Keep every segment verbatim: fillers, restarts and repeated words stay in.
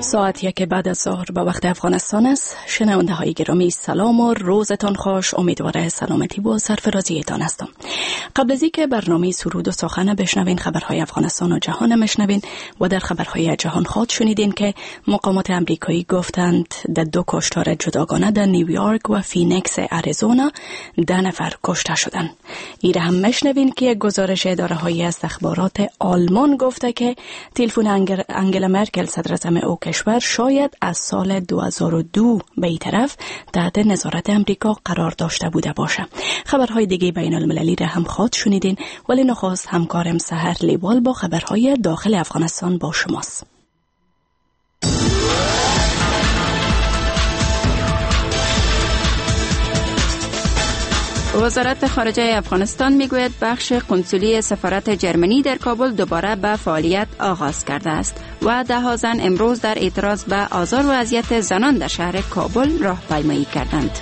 ساعت یک بعد از ظهر به وقت افغانستان است. شنونده های گرامی سلام و روزتان خوش. امیدواره سلامتی و سرفرازیتان هستم. قبل از اینکه برنامه سرود و سخن بشنوین، خبرهای افغانستان و جهان مشنوین و در خبرهای جهان خود شنیدین که مقامات امریکایی گفتند در دو کشتار جداگانه در نیویورک و فینیکس اریزونا ده نفر کشته شدند. ایره هم مشنوین که یک گزارش اداره های استخبارات آلمان گفته که تلفن انگلا مرکل صدر اعظم او کشور شاید از سال دو هزار و دو به این طرف تحت نظارت امریکا قرار داشته بوده باشه. خبرهای دیگه بین المللی را هم خود شنیدین، ولی نخست همکارم سحر لیوال با خبرهای داخل افغانستان با شماست. وزارت خارجه افغانستان میگوید بخش قنسولی سفارت جرمنی در کابل دوباره به فعالیت آغاز کرده است و ده ها زن امروز در اعتراض به آزار و اذیت زنان در شهر کابل راهپیمایی کردند.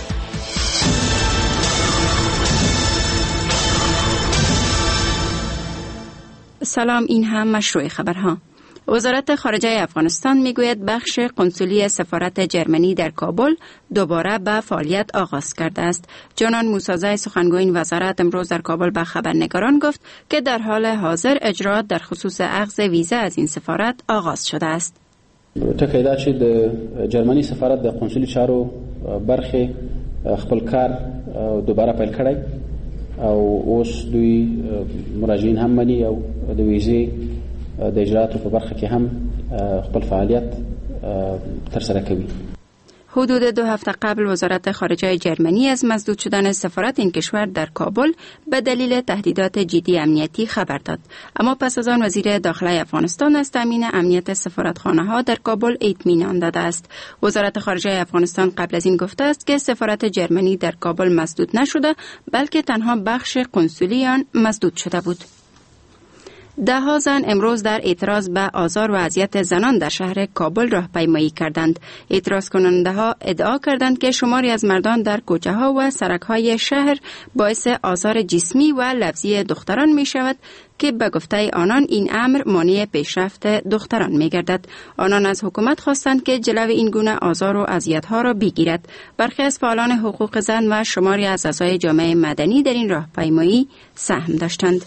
سلام، این هم مشروع خبرها. وزارت خارجه افغانستان میگوید بخش قنسولی سفارت جرمنی در کابل دوباره به فعالیت آغاز کرده است. جانان موسازی سخنگوی وزارت امروز در کابل به خبرنگاران گفت که در حال حاضر اجرات در خصوص اخذ ویزا از این سفارت آغاز شده است. تکیدا چې د جرمني سفارت د قنسولي چارو برخه خپل کار دوباره پیل کړی او اوس دوی مراجعین هم مني او د ویزې د اجراتو په برخه کې هم خپل فعالیت ترسره کوي. حدود دو هفته قبل وزارت خارجه جرمنی از مسدود شدن سفارت این کشور در کابل به دلیل تهدیدات جدی امنیتی خبر داد. اما پس از آن وزیر داخلی افغانستان از تامین امنیت سفارتخانه ها در کابل اطمینان داده است. وزارت خارجه افغانستان قبل از این گفته است که سفارت جرمنی در کابل مسدود نشده، بلکه تنها بخش قنسولی آن مسدود شده بود. ده ها زن امروز در اعتراض به آزار و اذیت زنان در شهر کابل راهپیمایی کردند. اعتراض کننده ها ادعا کردند که شماری از مردان در کوچه ها و سرک های شهر باعث آزار جسمی و لفظی دختران می شود که به گفته آنان این امر مانع پیشرفت دختران می گردد. آنان از حکومت خواستند که جلوی این گونه آزار و اذیت ها را بگیرد. برخی از فعالان حقوق زن و شماری از اعضای جامعه مدنی در این راهپیمایی سهم داشتند.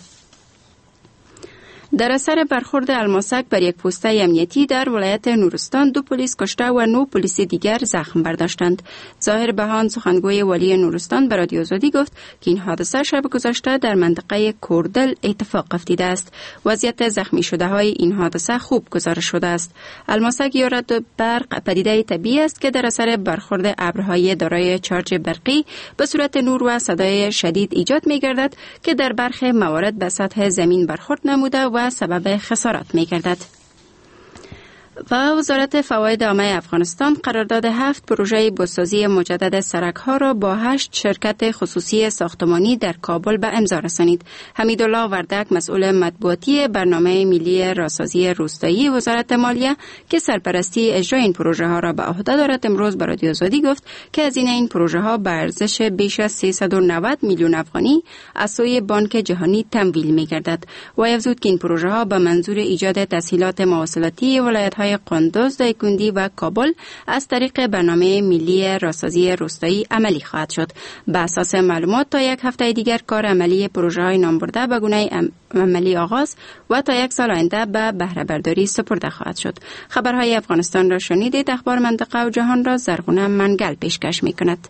در اثر برخورد الماسک بر یک پوسته امنیتی در ولایت نورستان دو پلیس کشته و نو پلیس دیگر زخم برداشتند. ظاهر بهان سخنگوی والی نورستان به رادیو آزادی گفت که این حادثه شب گذشته در منطقه کوردل اتفاق افتاده است. وضعیت زخمی شده های این حادثه خوب گزارش شده است. الماسک یا رد برق پدیده طبیعی است که در اثر برخورد ابرهای دارای چارج برقی به صورت نور و صدای شدید ایجاد می گردد که در برخی موارد به سطح زمین برخورد نموده و سبب خسارات می گردد. و وزارت فواید عامه افغانستان قرارداد هفت پروژه بازسازی مجدد سرک ها را با هشت شرکت خصوصی ساختمانی در کابل به امضا رسانید. حمیدالله وردک مسئول مطبوعاتی برنامه ملی راهسازی روستایی وزارت مالیه که سرپرستی اجرای این پروژه ها را به عهده دارد امروز به رادیو آزادی گفت که هزینه این پروژه ها به ارزش بیش از سیصد و نود میلیون افغانی از سوی بانک جهانی تمویل می گردد. و افزود که این پروژه ها به منظور ایجاد تسهیلات مواصلاتی ولایت های قندوز، دایکندی و کابل از طریق برنامه ملی راهسازی روستایی عملی خواهد شد. به اساس معلومات تا یک هفته دیگر کار عملی پروژه های نامبرده به گونه عملی آغاز و تا یک سال آینده به بهره برداری سپرده خواهد شد. خبرهای افغانستان را شنیدید. اخبار منطقه و جهان را زرغونه منگل پیشکش می کند.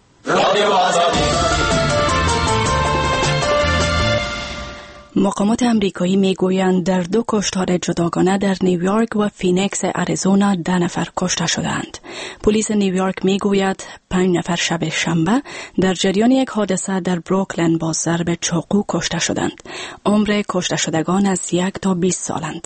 مقامات امریکایی میگویند در دو کشتار جداگانه در نیویورک و فینیکس اریزونا ده نفر کشته شدند. پلیس نیویورک میگوید پنج نفر شب شنبه در جریان یک حادثه در بروکلین با ضرب چاقو کشته شدند. عمر کشته شدگان از یک تا بیست سالند.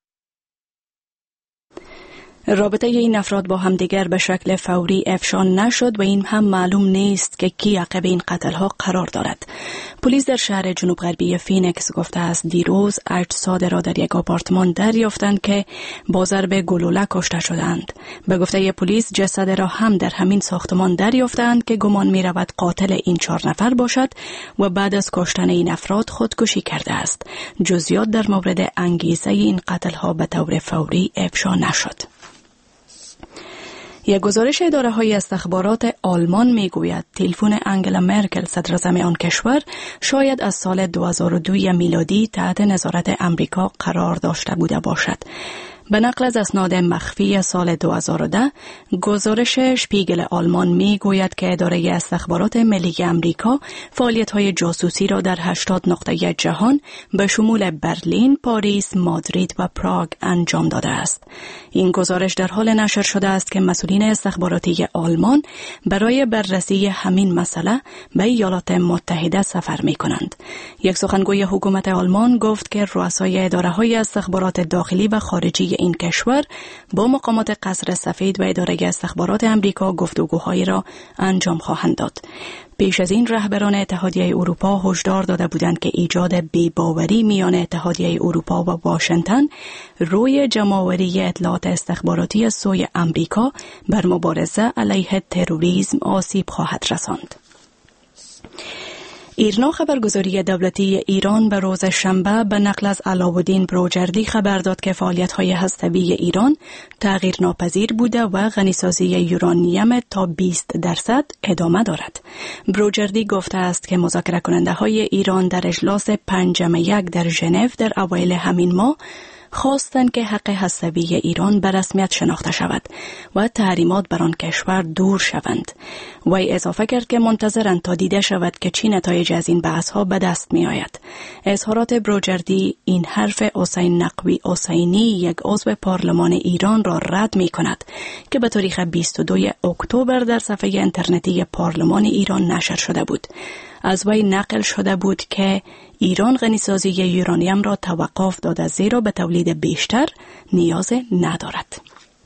رابطه این افراد با همدیگر به شکل فوری افشا نشد و این هم معلوم نیست که کی عقب این قتل ها قرار دارد. پلیس در شهر جنوب غربی فینیکس گفته است دیروز اجساد را در یک آپارتمان دریافتند که با ضرب گلوله کشته شدند. به گفته پلیس جسد را هم در همین ساختمان دریافتند که گمان می رود قاتل این چهار نفر باشد و بعد از کشتن این افراد خودکشی کرده است. جزئیات در مورد انگیزه این قتل ها به طور فوری افشا نشد. یک گزارش اداره های استخبارات آلمان می گوید تلفن انگلا مرکل صدراعظم آن کشور شاید از سال دو هزار و دو میلادی تحت نظارت امریکا قرار داشته بوده باشد. به نقل از اسناد مخفی سال دو هزار و ده، گزارش شپیگل آلمان می گوید که اداره استخبارات ملی امریکا فعالیت‌های جاسوسی را در هشتاد نقطه جهان به شمول برلین، پاریس، مادرید و پراگ انجام داده است. این گزارش در حال نشر شده است که مسئولین استخباراتی آلمان برای بررسی همین مسئله به ایالات متحده سفر می کنند. یک سخنگوی حکومت آلمان گفت که رؤسای اداره‌های استخبارات داخلی و خارجی این کشور با مقامات قصر سفید و اداره استخبارات امریکا گفتگوهایی را انجام خواهند داد. پیش از این رهبران اتحادیه اروپا هشدار داده بودند که ایجاد بی‌باوری میان اتحادیه اروپا و واشنگتن روی جمع‌آوری اطلاعات استخباراتی از سوی امریکا بر مبارزه علیه تروریسم آسیب خواهد رساند. ایرنا خبرگزاری دولتی ایران به روز شنبه به نقل از علاءالدین بروجردی خبر داد که فعالیت‌های هسته‌ای ایران تغییر ناپذیر بوده و غنیسازی یورانیم تا بیست درصد ادامه دارد. بروجردی گفته است که مذاکره کننده های ایران در اجلاس پنجم یک در ژنو در اوایل همین ماه خواستند که حق هسته‌ای ایران به رسمیت شناخته شود و تحریمات بر آن کشور دور شوند. وی اضافه کرد که منتظرند تا دیده شود که چی نتایج از این بحث‌ها به دست می آید. اظهارات بروجردی این حرف حسین نقوی حسینی، یک عضو پارلمان ایران، را رد می کند که به تاریخ بیست و دوم اکتبر در صفحه اینترنتی پارلمان ایران نشر شده بود. از وی نقل شده بود که ایران غنیسازی یورانیم را توقف داده زیرا به تولید بیشتر نیاز ندارد.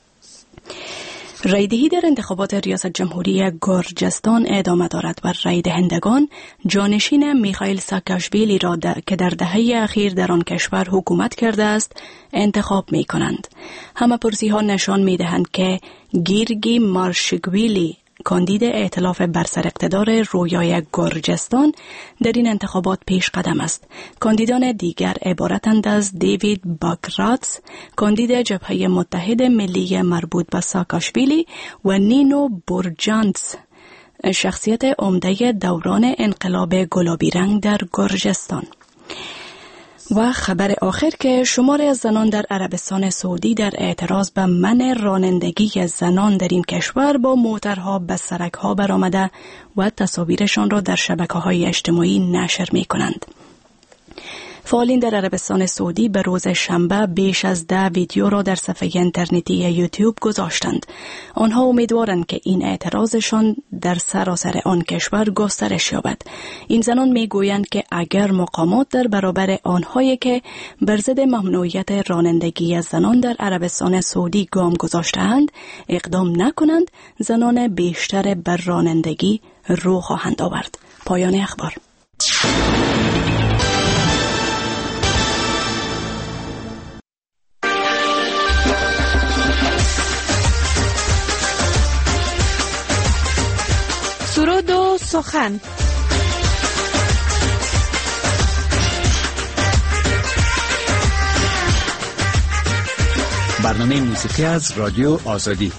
رایدهی در انتخابات ریاست جمهوری گرجستان ادامه دارد و رای دهندگان جانشین میخائیل ساکاشویلی را که در دهه اخیر در آن کشور حکومت کرده است انتخاب می کنند. همه پرسی ها نشان می دهند که گیرگی مارشگویلی، کاندید ائتلاف بر سر اقتدار رویای گرجستان، در این انتخابات پیش قدم است. کاندیدان دیگر عبارتند از دیوید باگراتس، کاندید جبهه متحد ملی مربوط به ساکاشویلی، و نینو بورجانتس، شخصیت عمده دوران انقلاب گلابی رنگ در گرجستان. و خبر آخر که شماری از زنان در عربستان سعودی در اعتراض به منع رانندگی زنان در این کشور با موترها به سرک‌ها برآمده و تصاویرشان را در شبکه‌های اجتماعی نشر می‌کنند. فعالین در عربستان سعودی به روز شنبه بیش از ده ویدیو را در صفحه اینترنتی یوتیوب گذاشتند. آنها امیدوارند که این اعتراضشان در سراسر آن کشور گسترش یابد. این زنان میگویند که اگر مقامات در برابر آنهایی که بر ضد ممنوعیت رانندگی زنان در عربستان سعودی گام گذاشته‌اند اقدام نکنند، زنان بیشتر بر رانندگی رو خواهند آورد. پایان اخبار. سرود و سخن. برنامه موسیقی از رادیو آزادی.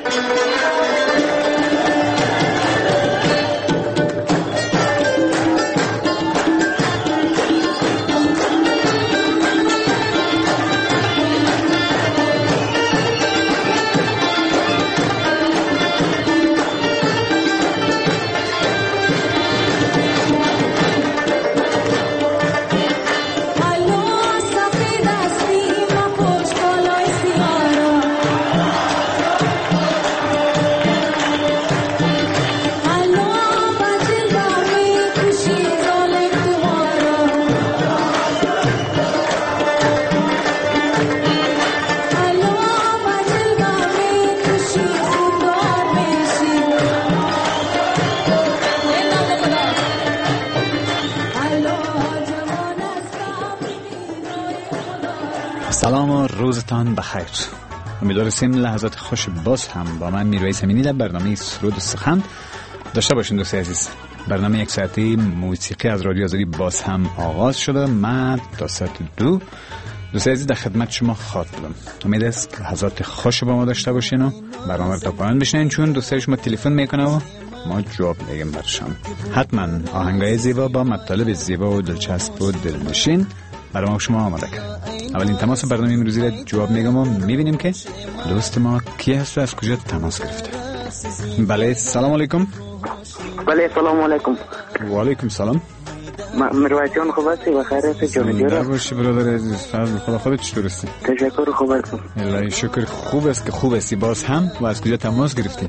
سلام و روزتان بخیر. امیدوارم لحظات خوش باز هم با من میرویس امینی در برنامه سرود و سخن داشته باشین. دوستی عزیز، برنامه یک ساعتی موسیقی از رادیو آزادی باز هم آغاز شده. من تا ساعت دو دوستی عزیز در خدمت شما خواهد بودم. امید است که لحظات خوش با ما داشته باشین و برنامه رو تا پایان بشنوین، چون دوستی شما تلفن میکنه و ما جواب میگیم برشان. حتما آهنگای زیبا با مطالب زیبا و دلچسب و دلنشین برای ما شما آماده کرد. اولین تماس برنامه امروزی را جواب میگم و میبینیم که دوست ما کی هست و از کجا تماس گرفته. بله، سلام علیکم. بله، سلام علیکم. و علیکم سلام. مروت جان خوب هستی؟ بخیر هستی جان دیار؟ زنده باشی برادر عزیز. فضل خدا. خودت چطور هستی؟ تشکر، خوب هستم. الهی شکر. خوب است که خوب هستی باز هم. و از کجا تماس گرفتی؟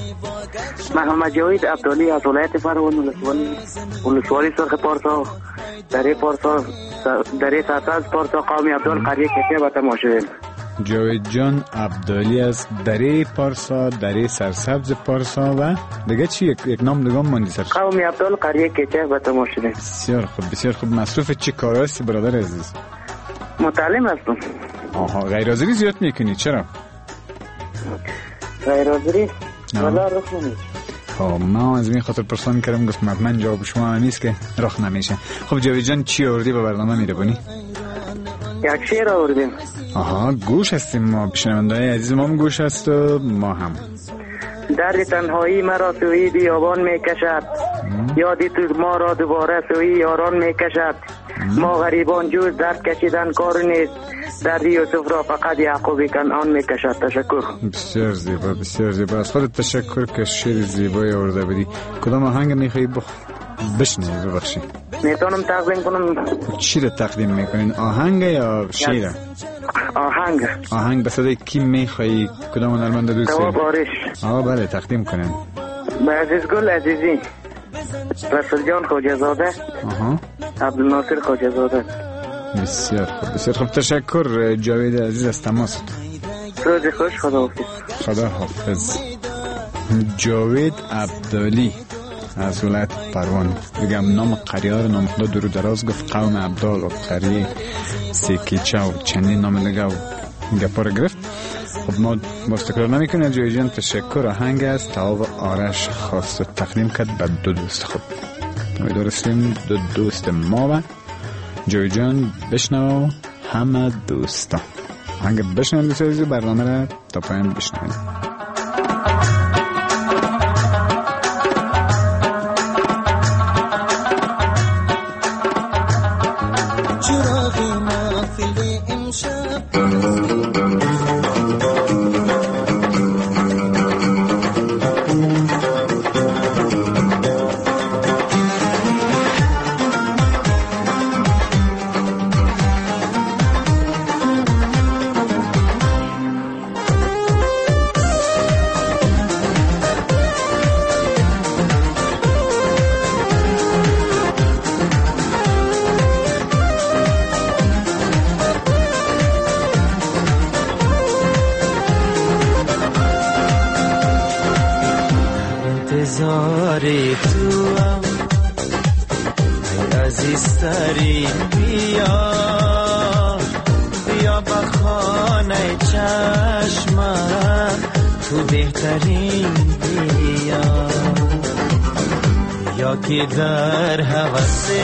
محمد جاوید عبدالی از ولایت فرغون، ولسوالی سرخ پارسا، دره پارسا، دره سرسبز پارسا، قوم عبدال، قریه کشیه و تماشوین. جاوید جان عبدالی از دره پارسا، دره سرسبز پارسا و دیگه چی؟ یک, یک نام دیگه ماندی سر؟ قوم عبدال، قریه کشیه و تماشوین. بسیار خوب، بسیار خوب. مصروف چی کار هستی برادر عزیز؟ متعلم هستم. آها، غیر حاضری زیاد میکنی، چرا؟ غیر حاضری؟ والا رخ نمیشه. خب ما از این خاطر پرسان کردم، گفتم من جواب شما نیست که رخ نمیشه. خب جاوید جان چی آوردی به برنامه میره بونی؟ یک شعر آوردیم. آها، گوش هستیم ما، بشنونده‌های عزیز ما هم گوش هست و ما هم. درد تنهایی مرا سوی بیابان میکشد، یادی تو ما را دوباره سوی یاران میکشد. ما غریبان جز درد کشیدن کار نیست، درد یوسف را فقط یعقوب کنعان میکشد. تشکر. بسیار زیبا، بسیار زیبا. از خودت تشکر که شعر زیبایی آورده بودی. کدام آهنگ میخوایی بخ... بشنوی؟ ببخشید میتونم تقدیم کنم؟ چی رو تقدیم میکنین؟ آهنگ یا شعر؟ آهنگ. آهنگ به صدای کی میخوایی؟ کدام هنرمند دوست داری؟ تواب آرش. آه بله، تقدیم کنین. به عزیزگل عزیزی، رسول جان خواجه‌زاده، آها، عبدالناصر خواجه‌زاده. بسیار خوب، بسیار خوب. تشکر جاوید عزیز از تماست. روز خوش. خدا حافظ. خدا حافظ. جاوید عبدالی از ولایت پروان. بگم نام قریار نام خدا درو دراز گفت، قوم عبدال و قریه سیکیچه و چندین نام دیگه و گپا رو گرفت. خب ما باز تکرار نمی کنیم. جاوید جان تشکر. آهنگ از تواب آرش خواست و تقدیم کرد به دو دوست خود. امیدوارستیم دو دوست ما و جاوید جان بشنو همه دوستا. آهنگ بشنو دوست عزیز، برنامه را تا پایان بشنوید. انتظاری تو هم ای عزیزترین، بیا بیا بخانه چشمم، تو بهترین بیا، یا که در حوثه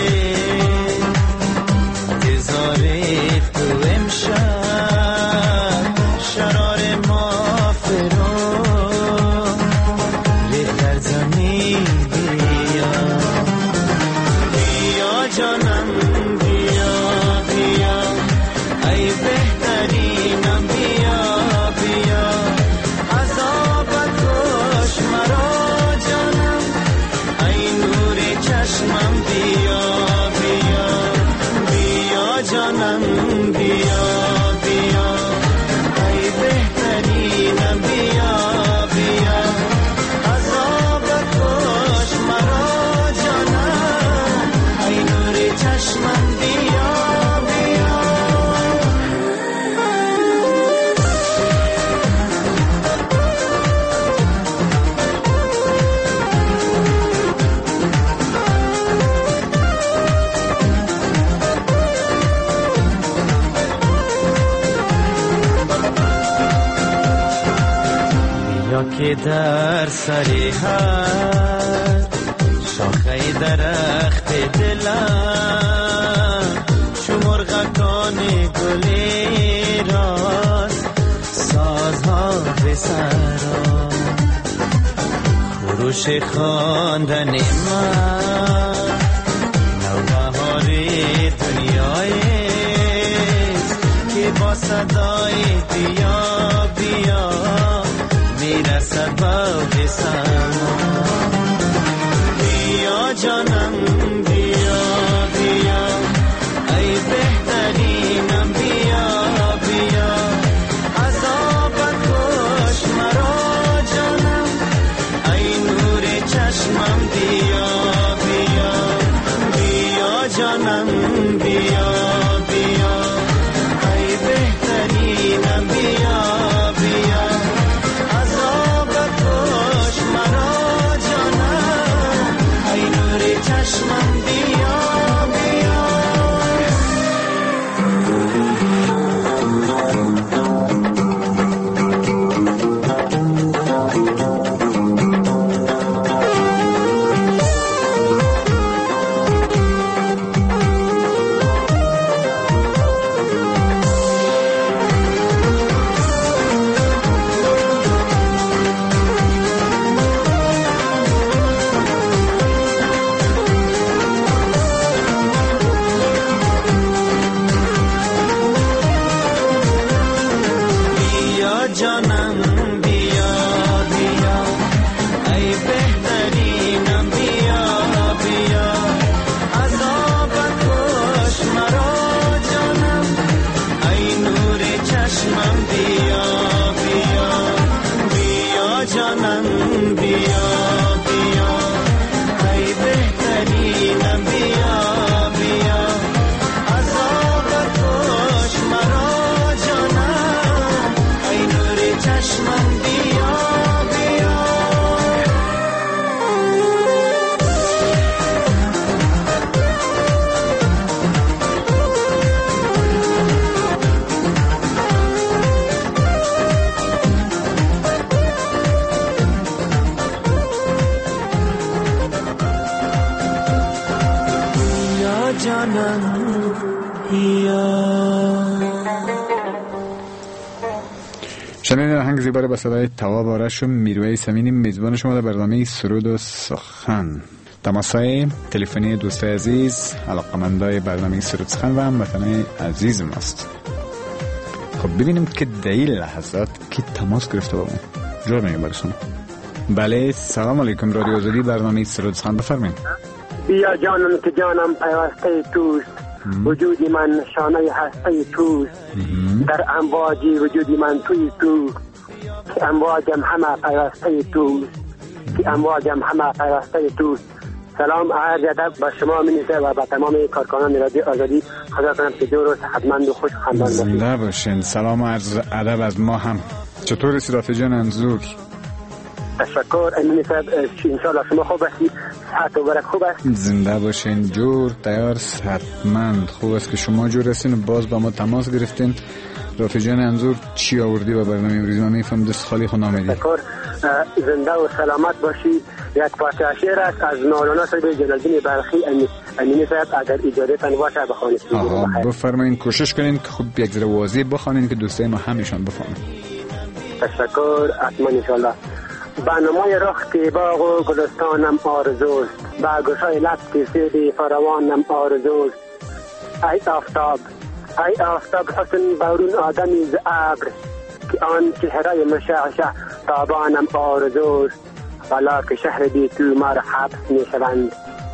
انتظاری تو امشب شرار ما فرو که در سر هر شاخه درخت دلم چو مرغکان گلی راست سازها به سرا خروش خواندن من نوبهار دنیایست که با صدای بیا بیا میرسد به سما بیا جانم بیا بیا ای بهترینم بیا بیا عذابت کش مرا جانم ای نور چشمم بیا بیا بیا جانم بیا بیا ای بهترینم بیا بیا عذابت کش مرا جانم ای نور چشمم بیا بیا جانم بیا بیا ای بهترینم بیا بیا عذابت کش مرا جانم ای نور چشمم بیا بیا بیا جانم بیا بیا ای بهترینم بیا بیا عذابت کش مرا جانم ای نور چشمم بیا بیا بیا جانم بیا شنیدین آهنگ زیبا با صدای تواب آرش و میرویس امینی میزبان شما در برنامه سرود و سخن. تماس‌های تلفنی دوستای عزیز علاقه‌مندای برنامه سرود سخن و هموطنان عزیز ماست. خب ببینیم که در این لحظات کی تماس گرفته با ما. جور میگه برسون. بله سلام علیکم رادیو آزادی برنامه سرود سخن بفرمایید. بیا جانم که جانم پیوسته توست وجودی من شانه هسته توست در امواجی وجودی من توی تو که امواجم همه پیوسته توست که امواجم همه پیوسته توست. سلام عرض ادب به شما می‌نیزه و به تمام کارکنان رادیو آزادی. خدا کنم که دور و صحتمند و خوش خندان باشید. زنده باشین. سلام و عرض ادب از ما هم. چطور است رافی جان انزور؟ تشکر امین صاحب انشالله شما خوب هستی صحت و برک خوب است. زنده باشین جور تیار صحتمند خوب است که شما جور هستین و باز با ما تماس گرفتین. رافی جان انزور چی آوردی با برنامه امروز؟ من میفهم دست خالی خود آمدی. تشکر زنده و سلامت باشی. یک پارچه شعر است از مولانا صاحب جلال‌الدین بلخی امین صاحب اگر اجازه تان باشه بخوانید. آها بفرمایید کوشش کنین که خود یک ذره واضح بخوانید که دوستای ما همیشون بفهمن. تشکر حتما انشالله. برنامه رخ که باغ و گلستانم آرزوست با گوشای لب که سیدی فروانم آرزوست. ای آفتاب ای آفتاب حسن بارون آدمی ز ابر که آن چهره مشعشع تابانم آرزوست. والا که شهر بی تو مار حبس می شوند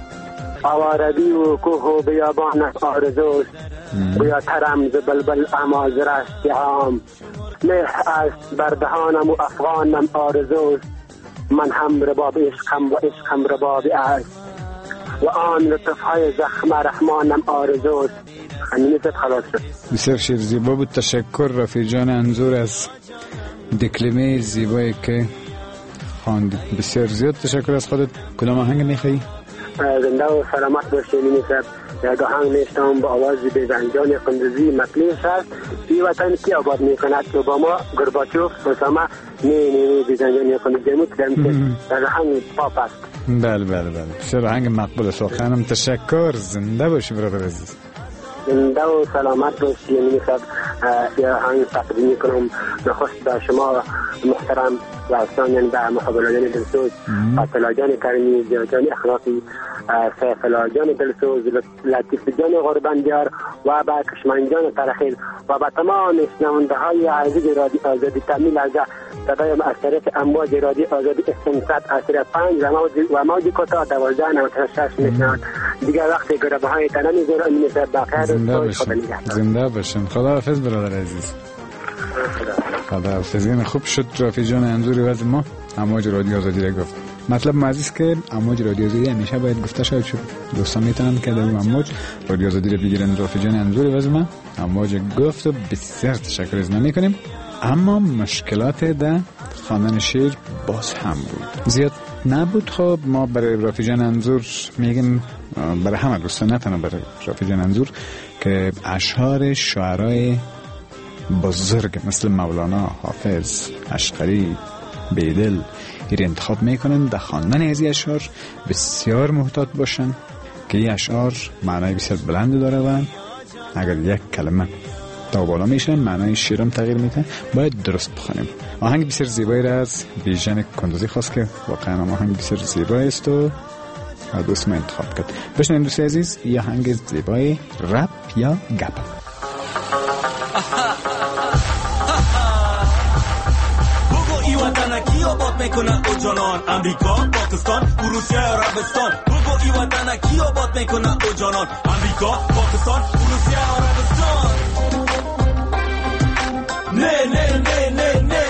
آواربی و کوه و بیابانم آرزوست. بیا ترم ز بلبل اما ز رستیام مهر است بر دهانم و افغانم آرزوست. من هم رباب عشقم و عشقم رباب است و آن لطفهای زخم رحمانم آرزوست. همینیت خلاص شد. بسیار شعر زیبا بود. تشکر رفیع جان انزور از دکلمه زیبایی که خواندی. بسیار زیاد تشکر از خودت. کدام آهنگ میخوایی؟ زنده و سلامت باشید. نیست یک آهنگ میشتم با آواز بیزنجان قندوزی مطلیس است. این وطن کی آباد میکند؟ اوباما، گورباچوف، اسامه نه نه بیژن جان یکم جمعیت داریم در همین پاپ است. بله بله بله بسیار آهنگ مقبول است. خانم تشکر، زنده باشی برادر عزیز. زنده و سلامت باشی. یعنی صاحب یا آهنگ تقدیم میکنم نخست به شما محترم و احسان، یعنی به محبلایان دلسوز، فضلایان کریمی، جان اخلاقی، سیفلایان دلسوز، لطیف جان غربندیار و به کشمنجان ترخیل و به تمام شنونده های عزیز رادیو آزادی تامیل از صدای از طریق امواج رادیو آزادی استنصت از طریق پنج و موج کوتاه دوازده نود و شش میشنوند. دیگر وقتی گربه های تنه میذاره امین صاحب بخیر. زنده باشین، زنده باشین. خداحافظ برادر عزیز. خداحافظ. این خوب شد رافی جان انظوری واسه ما امواج رادیو آزادی را گفت. مطلب معزز که امواج رادیو آزادی همیشه باید گفته شود، چون دوستان میتونن که در امواج رادیو آزادی را بگیرن. رافی جان انظوری واسه ما امواج گفت و بسیار تشکر از ما میکنیم. اما مشکلات در خواندن شعر باز هم بود، زیاد نبود. خب ما برای رافی جان انظور میگیم، برای همه دوستان، نه تنها برای رافی جان انظور، که اشعار شاعرای بزرگ مثل مولانا، حافظ، اشقری، بیدل این انتخاب میکنن در خواندن از این اشعار بسیار محتاط باشن که این اشعار معنای بسیار بلند داره و اگر یک کلمه تا بالا میشن معنای شعرم تغییر میده، باید درست بخونیم. آهنگ بسیار زیبایی را از بیژن کندوزی خواست که واقعا آهنگ بسیار زیبایی است و دوست ما انتخاب کرد. بشنویم دوست عزیز، یه آهنگ زیبای رپ یا گپ. وطن کی آباد میکنه او جانان؟ امریکا، پاکستان، روسیه، عربستان. بگو ای وطن کی آباد میکنه او جانان؟ امریکا، پاکستان، روسیه، عربستان. نه نه نه نه نه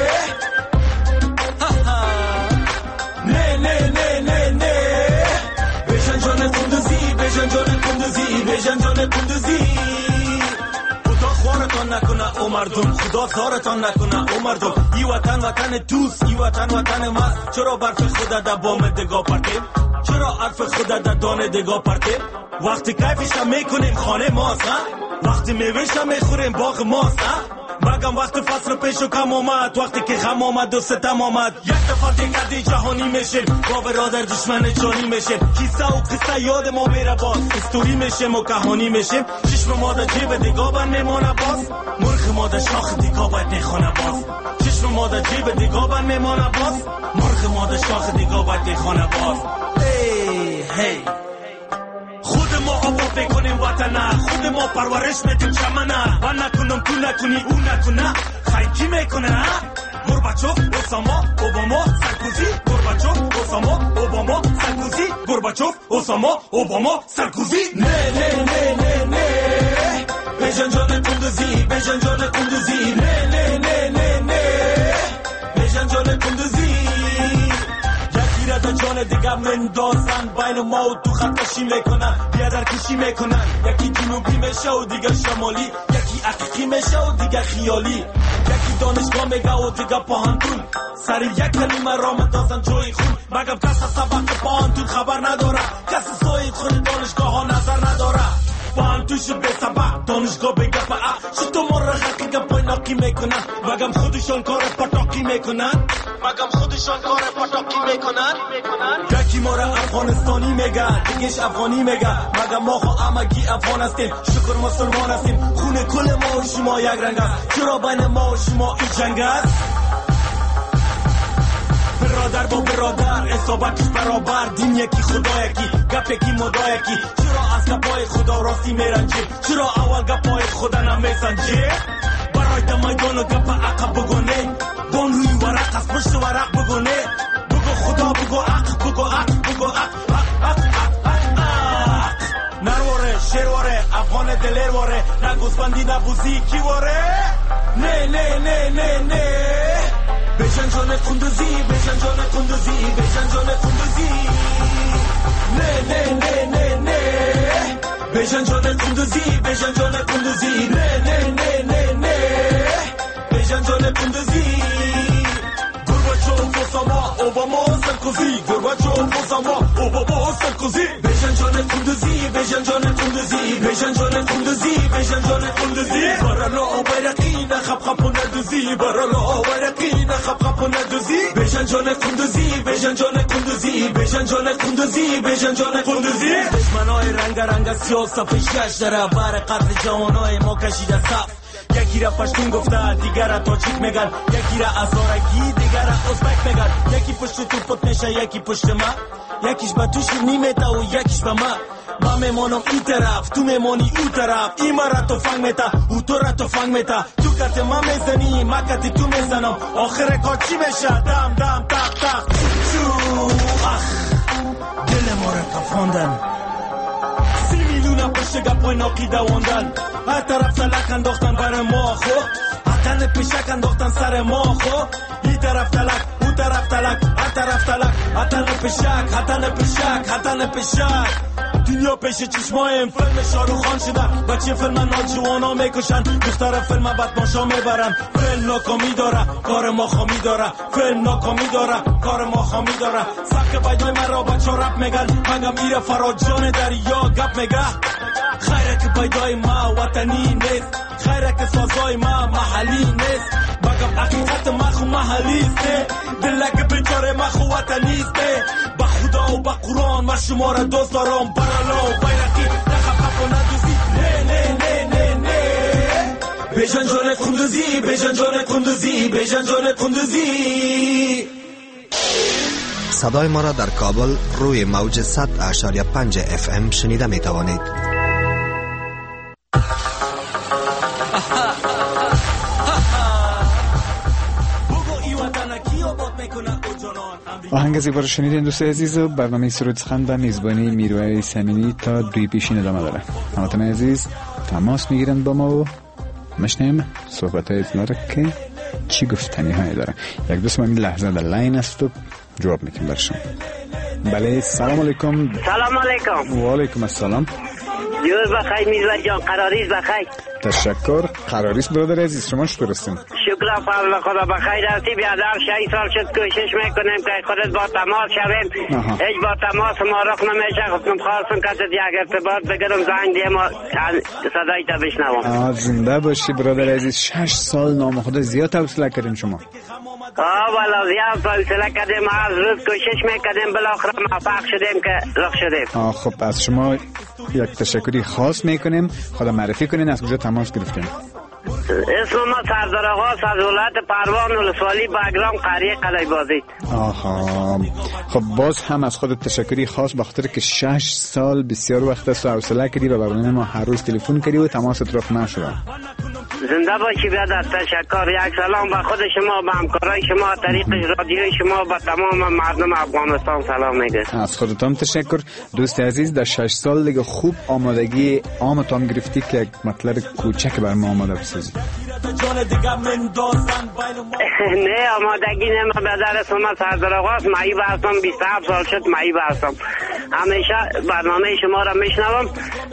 نه نه نه نه نه بیژن جان کندوزی، بیژن جان کندوزی، بیژن جان کندوزی. خورتان نکنه او مردم، خدا سارتان نکنه او مردم. ای وطن وطن توس، ای وطن وطن ماست. چرا برف خدا در بام دگاه پرتیم؟ چرا حرف خدا در دانه دگاه پرتیم؟ وقتی کیفش میکنیم خانه ماست، وقتی میوهش میخوریم باغ ماست. مگم وقت فصل پیش و کم آمد، وقتی که خم آمد و ستم آمد، یک دفعه دیگه جهانی میشیم، با برادر دشمن جانی میشیم. کیسه و قصه یاد ما میره باز، استوری میشیم و کهانی میشیم. چشم ما در جیب دیگاه بند میمانه باز، مرغ ما در شاخ دیگاه باید میخونه باز. چشم ما در جیب دیگاه بند میمانه باز، مرغ ما در شاخ دیگاه باید میخونه باز. ای هی خود ما آباد میکنیم وطنه، خود ما پرورش میدیم چمنه. من نکنم تو نکنی او نکنه، خیلی کی میکنه؟ گورباچوف، اوساما، اوباما، سرکوزی. گورباچوف، اوساما، اوباما، سرکوزی. گورباچوف، اوساما، اوباما، سرکوزی. نه نه نه نه نه بیژن جان کندوزی، بیژن جان کندوزی. نه نه نه نه نه بیژن جان کندوزی. در جان دیگه من دازن بین ما و تو خط کشی میکنن، بیادر کشی میکنن. یکی جنوبی میشه و دیگه شمالی، یکی حقیقی میشه و دیگه خیالی. یکی دانشگاه میگه و دیگه پاهندون، سر یک کلمه را مندازن جوی خون. مگم کس از سبق پاهندون خبر نداره، کس سوی خون دانشگاه ها نظر نداره. پاهندونش به سبق دانشگاه بگه فعق، چی تو مرا حقیقه پای ناکی میکنن. مگم خودشان کار پتاکی میکنن، مگم خودشان کار پتاکی میکنن. یکی ما را افغانستانی میگن، دیگهش افغانی میگن. مگم ما خو همگی افغان هستیم، شکر مسلمان هستیم. خون کل ما و شما یک رنگ است، چرا بین ما و شما این جنگ است؟ برادر با برادر اصابتش برابر، دین یکی خدا یکی، گپ یکی مدا یکی. چرا از گپای خدا راستی میرنجیم؟ چرا اول گپای خدا نمیسنجیم؟ برای دمیدان و گپ عقب بگونه، دون روی ورق از پشت ورق بگونه. بگو خدا، بگو عق، بگو عق، بگو عق، عق، عق، عق، عق. نرواره، شیرواره، افغان دلیرواره، نه گوسفندی نه بوزی کی واره. نه نه نه نه نه بیژن جان کندوزی، بیژن جان کندوزی، بیژن جان کندوزی. نه نه نه نه نه بیژن جان کندوزی، بیژن جان کندوزی. نه نه نه نه نه بیژن جان کندوزی. گورباچوف، اوساما، اوباما، سرکوزی. گورباچوف، اوساما، اوباما، سرکوزی. بیژن جان کندوزی، بیژن جان کندوزی، بیژن جان کندوزی، بیژن جان کندوزی. برالا بیرقی نخب خب ندوزی، برالا بیرقی نخب خب پاپو ندوزی بشن جان قندوزی بشن جان قندوزی بشن جان قندوزی بشن جان قندوزی دشمنای رنگ رنگ سیاه صف شش داره بر قتل جوانای ما کشیده صف یکی را پشتون گفته دیگر را تاجیک میگن یکی را ازارگی دیگر را ازبک میگن یکی پشت تو پت میشه یکی پشت ما یکیش به توش نیمتا و یکیش به ما ما میمانم این طرف تو میمانی اون طرف این ما را تو فنگ میتا او تو را تو فنگ میتا تو کت ما میزنی ما کتی تو میزنم آخر کار چی میشه دم دم تق تق چو اخ دل ما را کفاندن سی میلیون پشت گپای ناقی دواندن هر طرف سلک انداختن بر ما خو حتن پیشک انداختن سر ما خو این طرف تلک اون طرف تلک هر طرف تلک حتن پیشک حتن پیشک حتن پیشک دنیا پیش چشمایم فیلم شاروخ خان شده بچه فیلم نوجوانا میکشن دختر فیلم بدماشا میبرن فیلم ناکامی داره کار ما خامی داره فیلم ناکامی داره کار ما خامی داره سبک بیدای من را بچه رپ میگن منگم ایره فراجان دریا گپ میگه خیره که بیدای ما وطنی نیست خیره که سازای ما محلی نیست بگم حقیقت ما خو محلی است دلک بیچاره ما خو وطنی است با خدا و با قرآن ما شما را دوست دارم برالا و بیرقی نخب و ندوزی نه نه نه نه نه بیشن جان قندوزی بیشن جان قندوزی بیشن جان قندوزی صدای ما را در کابل روی موج صد اشاریه پنج اف ام شنیده می توانید. آهنگ زیبا رو شنیدین دوست عزیز و برنامه سرود سخن به میزبانی میرویس امینی تا دوی پیشین ادامه داره. هموطن عزیز تماس میگیرن با ما و مشنیم صحبت های ازنا رو که چی گفتنی های داره. یک دوست ما این لحظه در لاین است و جواب میکنم برشم. بله سلام علیکم. سلام علیکم. و علیکم السلام. جور بخیر میزبان جان قراریز بخیر. تشکر. قراریز برادر عزیز شما چطور هستین؟ شکر فضل خدا بخیر هستی. بیادر شش سال شد کوشش میکنیم که خودت با تماس شویم. هیچ با تماس ما رخ نمیشه. خودم خواستم که یک ارتباط بگیرم زنگ دیم و صدای تا بشنوم. زنده باشی برادر عزیز. شش سال نام خدا زیاد حوصله کردین شما. آه والا زیاد حوصله کردیم. از روز کوشش میکردیم بالاخره موفق شدیم که رخ شدیم. آه خب از شما یک تشکری خاص میکنیم. خدا معرفی کنین از کجا تماس گرفتین؟ اسم ما سردار آقا از ولایت پروان ولسوالی بگرام قریه قلعه بازی. آها خب باز هم از خودت تشکری خاص به خاطر که شش سال بسیار وقت است و حوصله کردی و برنامه ما هر روز تلفن کردی و تماست رفت نشد. زنده باشی بیادر. تشکر. یک سلام به خود شما به همکارای شما طریق رادیوی شما به تمام مردم افغانستان سلام میگه. از خودتان تشکر دوست عزیز. در شش سال دیگه خوب آمادگی عامتان گرفتی که یک مطلب کوچک بر ما آماده بسازی. نه آمادگی نه بیادر. اسم ما سردار آقا است. معیوب هستم. بیست و هفت سال شد معیوب هستم. همیشه برنامه شما را میشنوم.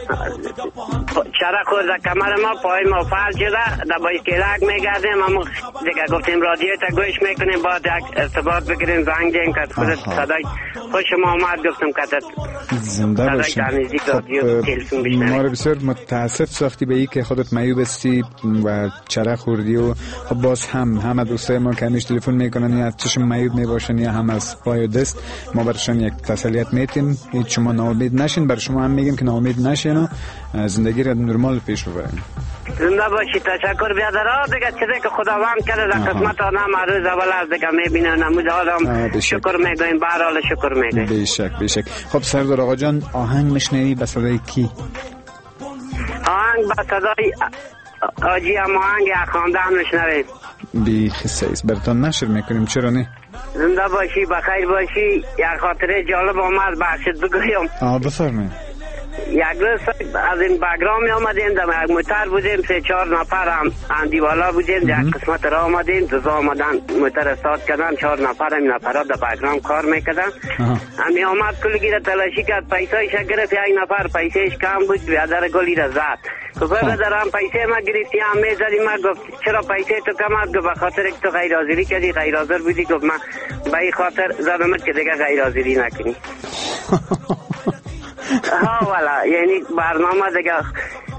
چرا خورده کمر ما پای ما فرد شده در باید کلک میگردیم. اما دیگه گفتیم رادیو تا گوش میکنیم باید یک ارتباط بگیریم زنگ دیم که خودت صدای خوش ما آمد گفتم که زنده باشیم. خب ما رو بسیار متاسف ساختی به ای که خودت معیوب هستی و چرا خوردی و خب باز هم همه دوستای ما که همیشه تلفن میکنن یا چشم معیوب میباشن یا هم از پای و دست ما برشان یک تسلیت میتیم. هیچ شما ناامید نشین. برای شما هم میگیم که ناامید نشین و زندگی را نرمال پیش ببرین. زنده باشی. تشکر بیادر. دیگه چیزی که خداوند کرده در قسمت آدم هر روز اول از دیگه میبینه نمود آدم شکر میگویم به هر حال شکر میگویم. بیشک بیشک. خب سردار آقا جان آهنگ میشنوی به صدای کی؟ آهنگ به صدای آجی هم آهنگ خواندن میشنویم. بی خصیص براتون نشر میکنیم. چرا نه؟ زنده باشی بخیر باشی. یک خاطره جالب آمد بخشت بگویم. آه بفرمایید. یک روز از این بگرام آمدیم در یک موتر بودیم سه چهار نفر هم اندیوالا بودیم در یک قسمت را آمدیم دوزا آمدن موتر استاد کردن چهار نفر هم نفرات در بگرام کار میکردن. همی آمد کلگی را تلاشی کرد پیسایش گرفت. یک نفر پیسایش کم بود بیادر گلی را زد. گفت بدرم پیسه ما گرفتی هم میزدی. ما گفت چرا پیسه تو کم هست؟ گفت بخاطر که تو غیر حاضری کردی غیر حاضر بودی. گفت من به این خاطر زدمت که دیگه غیر حاضری نکنی. ها والا یعنی برنامه دیگه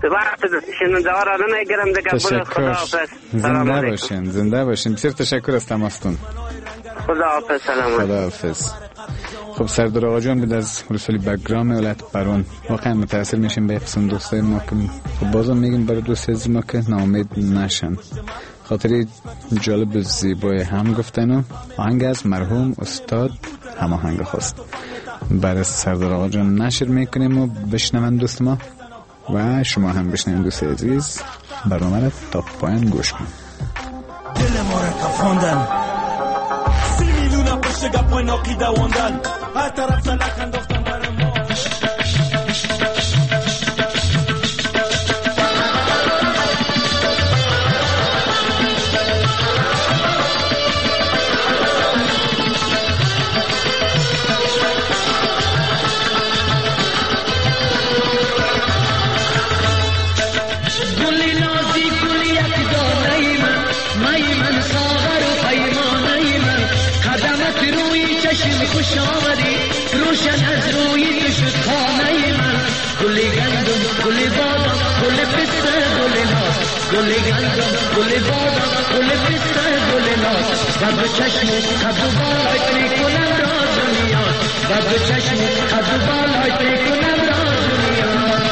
وقت شنونده ها را نمیگیرم دیگه. برو خداحافظ. زنده باشین زنده باشین. بسیار تشکر از تماستون. خداحافظ. سلام. خداحافظ. خب سردار آقا جان بود از ولسوالی بگرام ولایت برون. واقعا متأثر میشیم به قسم دوستای ما که خب بازم میگیم برای دوست از ما که ناامید نشن. خاطری جالب زیبای هم گفتن و آهنگ از مرحوم استاد هماهنگ خواست. برای سردار آقا جان نشر میکنیم و بشنون دوست ما و شما هم بشنوید دوست عزیز. برنامه را تا پایان گوش کن. دل ما را کفاندن سی میلیون پشت گپای ناقی دواندن هر طرف سلک انداختن بر ما. خوش آمدی روشن از روی تو شد خانه من. گل گندم گل بادام گل پسته گل ناز. گل گندم گل بادام گل پسته گل ناز. و دو چشم قد و بالای پری کنم راز و نیاز. و دو چشم قد و بالای پری کنم راز و نیاز.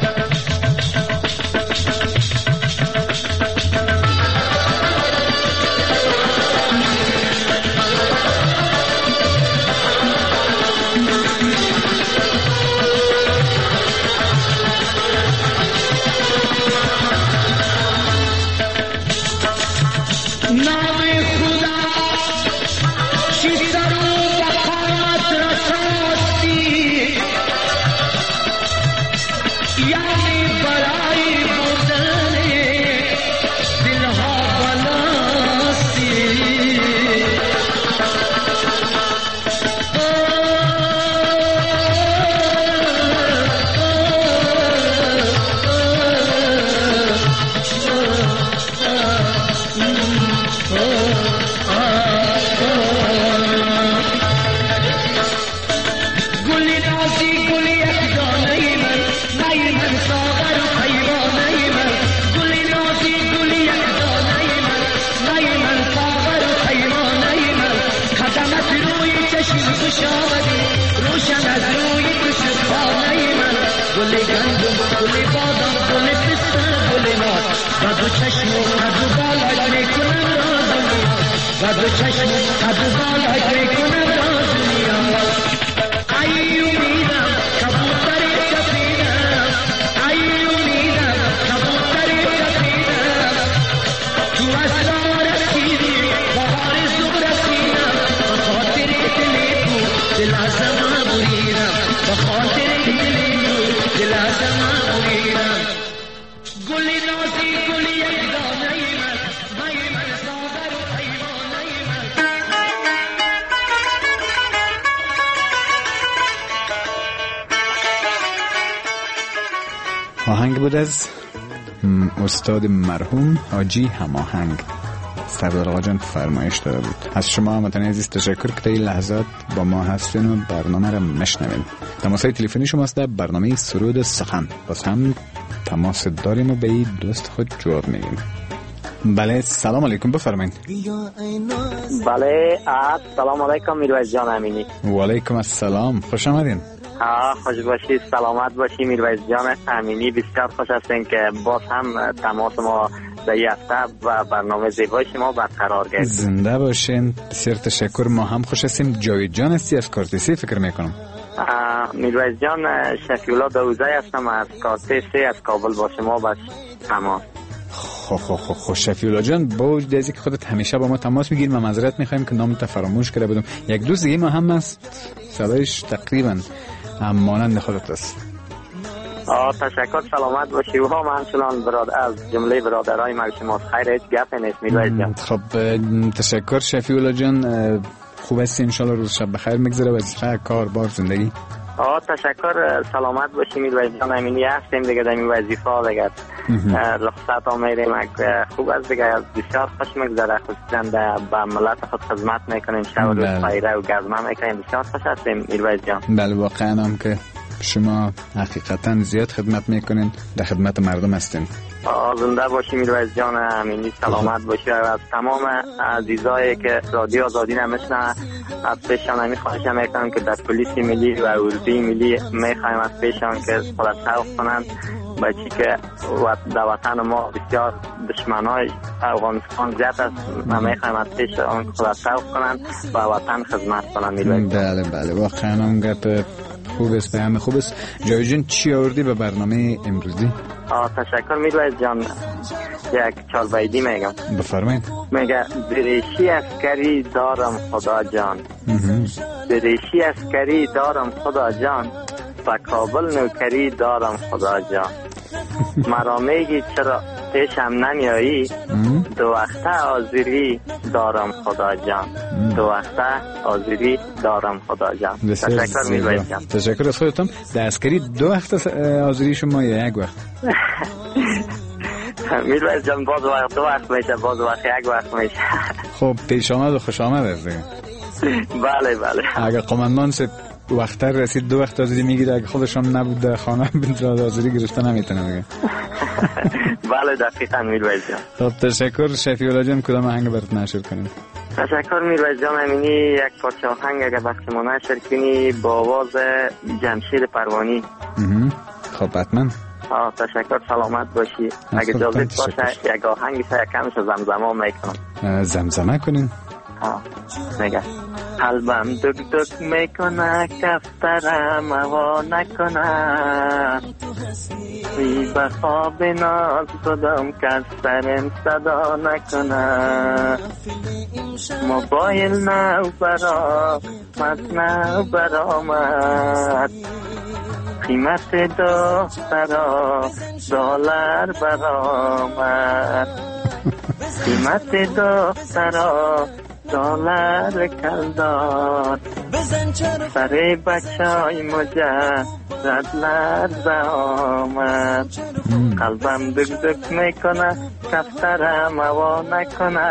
آهنگ بود از استاد مرحوم حاجی هماهنگ. سردار آقا جان فرمایش داده بود. از شما هموطنان عزیز تشکر که تا این لحظات با ما هستین و برنامه را میشنوین. تماسای تلفنی شماست در برنامه سرود سخن. باز هم تماس داریم و به این دوست خود جواب میگیم. بله سلام علیکم بفرمایید. بله سلام علیکم میرویس جان امینی. و علیکم السلام خوش آمدین. ها خوش باشید سلامت باشید میرویس جان امینی. بسیار خوش هستیم که باز هم تماس ما در این هفته و برنامه زیبای شما برقرار گردید. زنده باشین. بسیار تشکر. ما هم خوش هستیم. جاوید جان هستی از کارتسی فکر میکنم. میرویس جان شفیولا دوزه هستم از کارتسی از کابل با شما بس تماس. خو خو خو خو شفیولا جان با وجود از اینکه خودت همیشه با ما تماس میگیریم و معذرت میخوایم که نامت فراموش کرده بودم. یک دوست دیگه ما هم است صدایش تقریبا هم مانند خودت است. آه تشکر سلامت باشی. و هم همچنان برادر از جمله برادرای ما شما خیر هیچ گپ نیست میرویس جان. خب تشکر شفیولا جان. خوب هستی ان شاء الله. روز شب بخیر میگذره وظیفه کار بار زندگی. آه تشکر سلامت باشی میرویس جان امینی. هستیم دیگه در این وظیفه دیگه رخصت آمیریم خوب است دیگه. بسیار خوش میگذره خصوصا به ملت خود خدمت میکنیم شب و روز خیره و گزمه میکنیم. بسیار خوش هستیم میرویس جان. بله واقعا هم که شما حقیقتا زیاد خدمت میکنین، در خدمت مردم هستین. زنده باشی میرویس جان امینی، سلامت باشی. و از تمام عزیزایی که رادیو آزادی نمیشنن از پیشان میخواهشم میکنم که در پلیس ملی و اردوی ملی میخوایم از پیشان که خودت توقف کنند بچی که در وطن ما بسیار دشمنای افغانستان زیاد است. ما میخوایم از پیشان خودت توقف کنند و وطن خدمت کنند میرویس. بله بله واقعا اون گپ خوب است، پیام خوب است. جاوید جان چی آوردی به برنامه امروزی؟ آه تشکر میرویس جان. یک چاربیدی میگم. بفرمایید. میگه دریشی اسکری دارم خدا جان، دریشی اسکری دارم خدا جان، و کابل نوکری دارم خدا جان. مرا میگی چرا پیشم نمیایی، دو وقته حاضری دارم خدا جان، دو وقته حاضری دارم خدا جان. تشکر میرویس جان. تشکر از خودتون. در اسکری دو وقت حاضری شما یا یک وقت؟ میرویس جان باز وقت دو وقت میشه، باز وقت یک وقت میشه. خب پیش آمد و خوش آمد است دیگه. بله بله. اگر قماندان سه وقت رسید دو وقت حاضری میگیره، اگه خودش هم نبود در خانه بنت حاضری گرفته نمیتونه دیگه. بله دقیقاً میرویس جان. خب تشکر. شفیع الله جان کدام آهنگ برات نشر کنیم؟ تشکر میرویس جان امینی. یک پارچه آهنگ اگر وقت ما نشر کنی با آواز جمشید پروانی. خب حتما. آه تشکر، سلامت باشی. اگه اجازه باشه یک آهنگی سه کمش زمزمه میکنم. زمزمه کنین. ها میگه قلبم دک دک میکنه کفترم هوا نکنه، بی بخا به ناز بدم کس سرم صدا نکنه، موبایل نو برا مت نو برامد، قیمت دخترا دلار برامد، قیمت دخترا دلار کلدار، سر بچای مجرد لرزه آمد، قلبم دک دک میکنه کفترم هوا نکنه،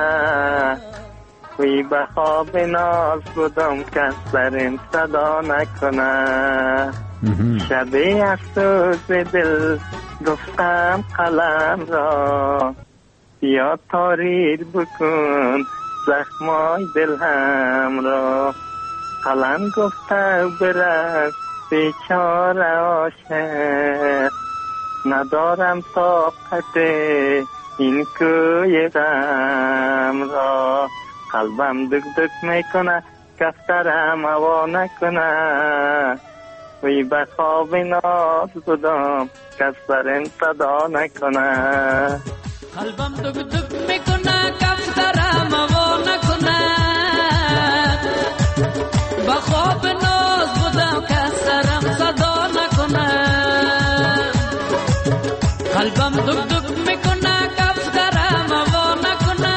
وی به خواب ناز بودم کس سرم صدا نکنه، شبی از سوز دل گفتم قلم را، بیا تاریر بکن زخمای دل هم را، قلم گفته برس بیچاره عاشق، ندارم طاقت این کوی غم را، قلبم دک دک میکنه کفترم هوا نکنه، وی به خواب ناز بودم کس برم صدا نکنه، قلبم دک دک میکنه کفترم هوا نکنه، با خواب ناز بودم کس برم صدا نکنه، قلبم دک دک میکنه کفترم هوا نکنه،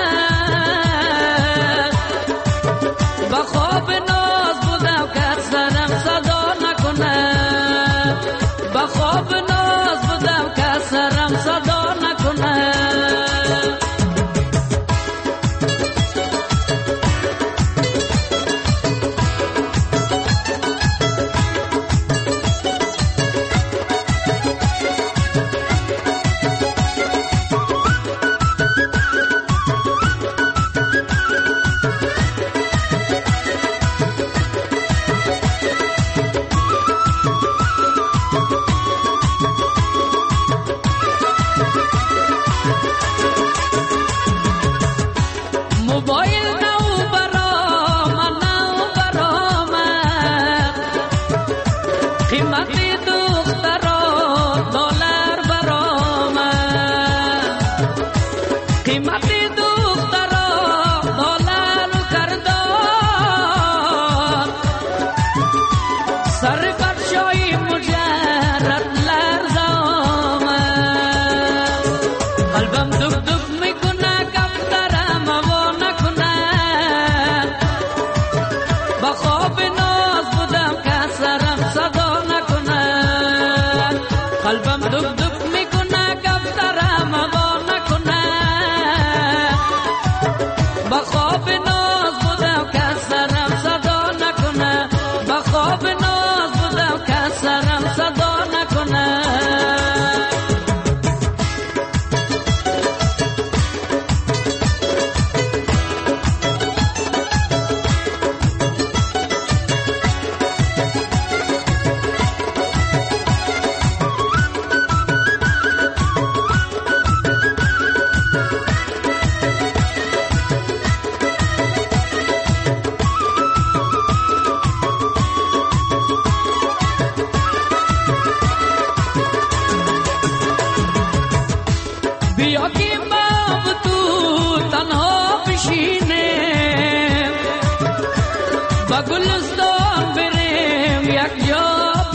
با خواب ناز بودم کس برم صدا نکنه، با خواب ناز بودم کس برم صدا نکنه.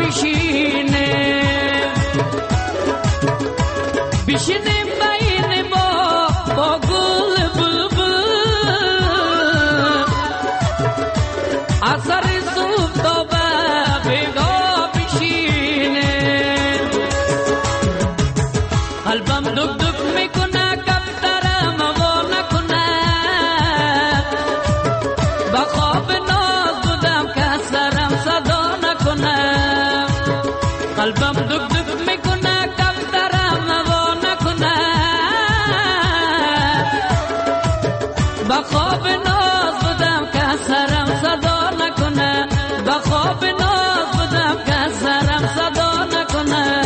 بشینه بشینیم بین با با گل بلبل اثر صبح تا به بیگاه بشینه قلبم دک دک میکنه کفترم وا نکنه با خواب ناز بودم که سرم صدا نکنه قلبم دک دک میکنه کفترم وا نکنه با خواب ناز بودم که سرم صدا نکنه با خواب ناز بودم که سرم صدا نکنه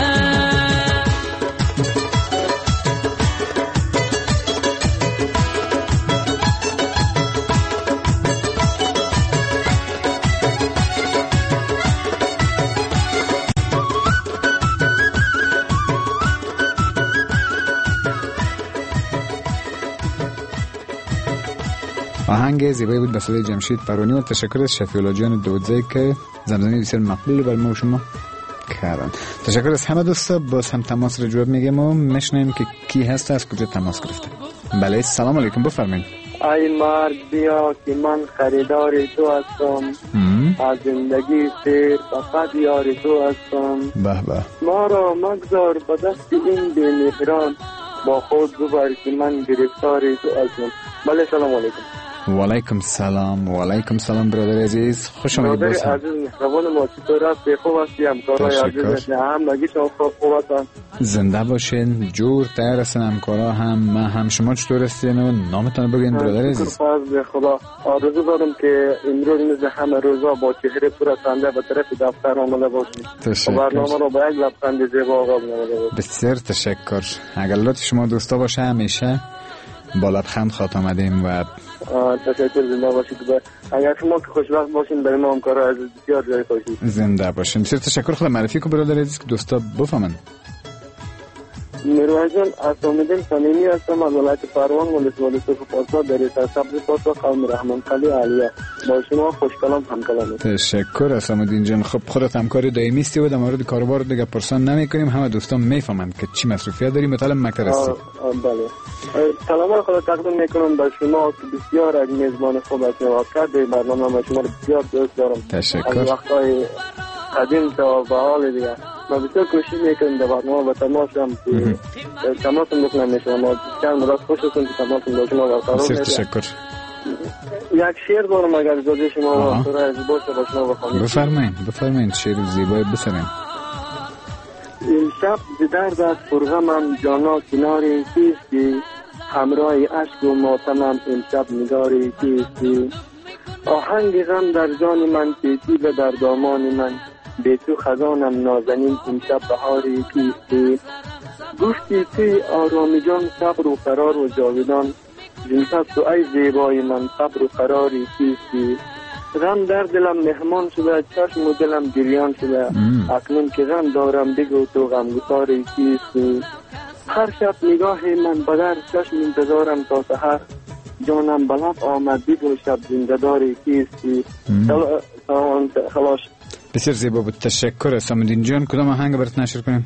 آهنگ زیبایی بود به صدای جمشید پروانی و تشکر از شفیع‌الله جان دودزی که زمزمه بسیار مقبول بر ما و شما کردن. تشکر از همه دوستا. باز هم تماس رو جواب میگم و میشنیم که کی هست از کجا تماس گرفته. بله سلام علیکم بفرمایید. ای مرد بیا که من خریدار تو هستم از زندگی سیر فقط یار تو هستم به به ما را مگذار به دست این بی مهران با خود ببر که من گرفتار تو هستم. بله سلام علیکم. و علیکم سلام و علیکم سلام برادر عزیز خوش آمدید. برادر عزیز مهربان ما چطور است؟ به خوب هستی؟ همکارای عزیز هم نگی شما خوب هستن؟ زنده باشین جور تیار هستن همکارا هم من هم. شما چطور هستین و نامتان بگین برادر عزیز؟ به خدا آرزو دارم که امروز مثل همه روزا با چهره پر خنده به طرف دفتر آمده باشید. تشکر. برنامه رو با یک لبخند زیبا آغاز نموده باشید. بسیار تشکر. اگر لطف شما دوستا باشه همیشه با لبخند خاتم آمدیم و تشکر. زنده باشید. اگر شما که خوشبخت باشین برای ما همکارا عزیز بسیار جای خوشید. زنده باشین. بسیار تشکر. خود معرفی کو برادر عزیز که دوستا بفهمن. میرویس جان اسام‌الدین صمیمی هستم از ولایت پروان ولسوالی سرخ پاسا در سبز پاسا قوم رحمان قلی علیه. با شما خوشکلام همکلام. تشکر اسام‌الدین جان. خب خودت همکار دائمی هستی و در مورد کاروبار دیگه پرسان نمی‌کنیم. همه دوستان میفهمند که چی مصرفیات داری مطالب مکتر هستی. بله. سلام خدا تقدیم میکنم به شما که بسیار از میزبان خوب هستید و کرده برنامه ما شما رو بسیار دوست دارم. تشکر. از وقتای قدیم تا به حال دیگه ما بسیار کوشش میکنیم در برنامه و تماس هم که تماس هم بکنم میشم ما بسیار مراد خوش هستم که تماس هم داشتیم و برقرار بسیار تشکر. یک شعر دارم اگر اجازه شما و سرای زیبا با شما بخونم. بفرمایید بفرمایید شعر زیبای بسرین. این شب ز درد از پرغمم جانا کناری کیستی همراه اشک و ماتمم امشب نگاری کیستی آهنگ غم در جان من پیچی و در دامان من به تو خزانم نازنین امشب بهاری کیستی گفتی توی آرامی جان صبر و قرار و جاودان زنده تو ای زیبای من صبر و قراری کیستی غم در دلم مهمان شده چشم و دلم گریان شده اکنون که غم دارم بگو تو غمگساری کیستی هر شب نگاه من بدر چشم انتظارم تا سحر جانم بلب آمد بگو شب زنده‌داری کیستی. خلاص بسیار زیبا بود. تشکر اسام‌الدین جان. کدام آهنگ برات نشر کنیم؟